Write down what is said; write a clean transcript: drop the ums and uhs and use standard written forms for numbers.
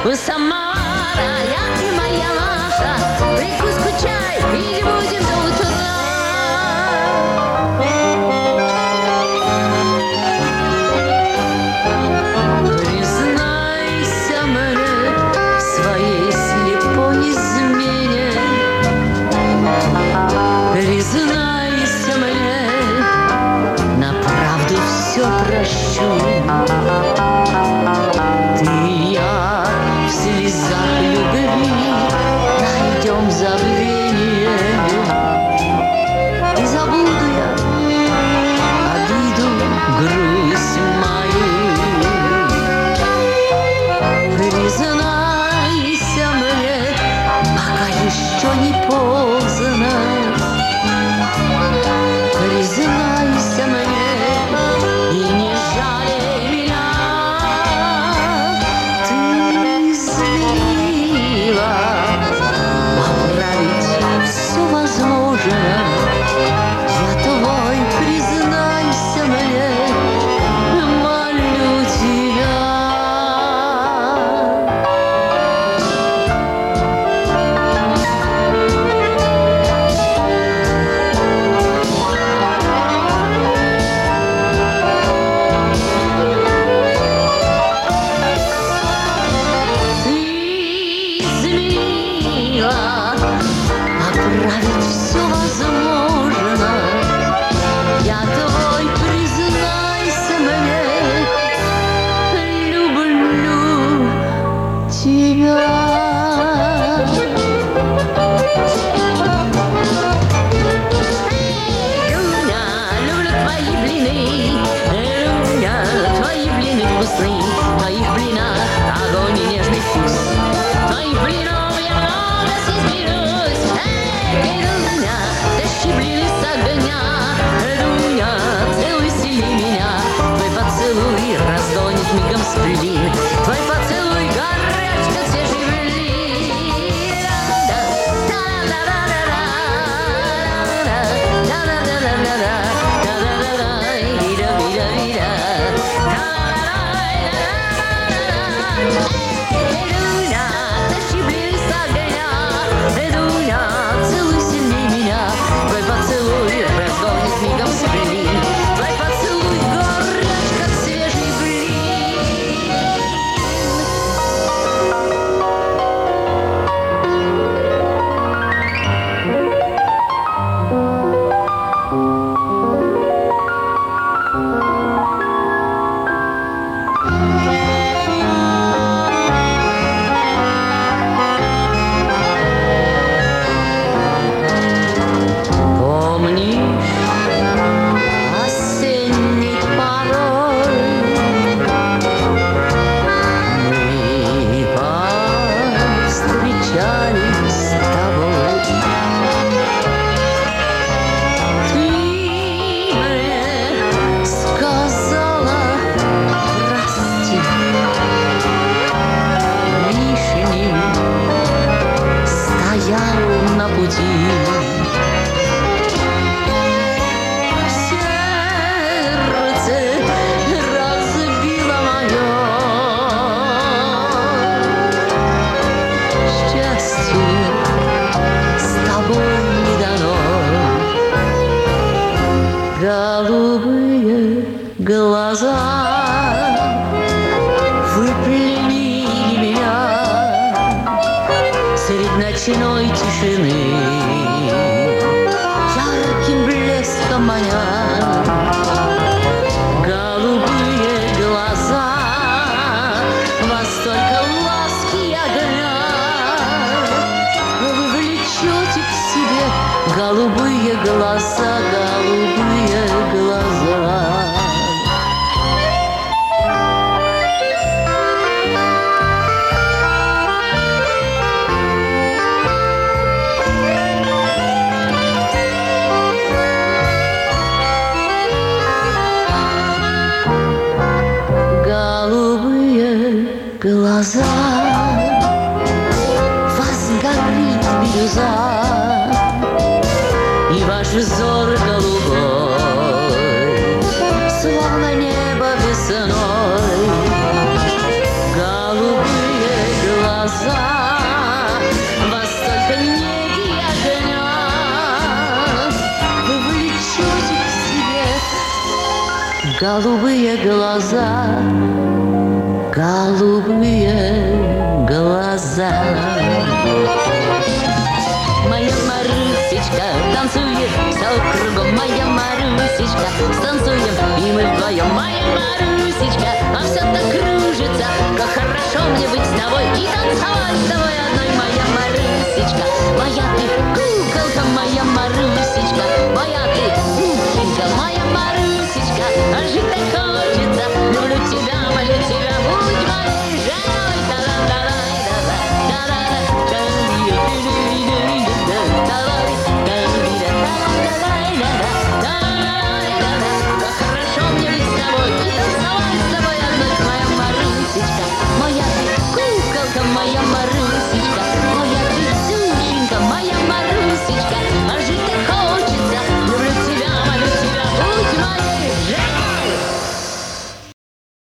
у самовара. Я и моя Маша, прикуску чай, пить будем до утра. Признайся мне в своей слепой измене. Признайся мне, на правду все прощу. Ты и я в слезах любви найдем забвение. И забуду я обиду, грусть мою. Признайся мне, пока еще не поздно. Признайся мне и не жалей меня. Ты изменила, поправить все возможно. Я твой, признайся мне, молю тебя. Поправить все возможно. Я твой, признайся мне, люблю тебя. Люня, люблю твои блины. Люня, твои блины вкусные. В твоих блинах огонь и нежный вкус. В твоих блинов я много съесть берусь. Люня, тащи блины с огня. Люня, целуй сильней меня. Твой поцелуй разгонит мигом сплин. Твой поцелуй горяч, как свежий блин. Люня, тащи блины с огня. Люня, целуй сильней меня. Твой поцелуй разгонит мигом сплин. Твой поцелуй горяч, как свежий блин. Помнишь осенний порой? Мы повстречались с тобой. Ты мне сказала прости. Лишним стоял на пути. Голубые глаза выпленили меня средь ночной тишины, ярким блеском маня. Голубые глаза во столько ласки и огня. Вы влечете к себе голубые глаза, голубые глаза. Голубые глаза, вас горит бирюза, и ваш взор голубой, словно небо весной. Голубые глаза. голубые глаза, голубые глаза. Моя Марусечка танцует, все кругом моя Марусечка. Станцуем, и мы вдвоем, моя Марусечка. А все так кружится, как хорошо мне быть с тобой и танцевать с тобой одной, моя Марусечка. Моя ты куколка, моя Марусечка. Моя ты пушенька, моя Марусечка. А жить так хочется, люблю тебя, молю тебя, будь моей женой. Моя ты куколка, моя Марусечка, моя ты душенька, моя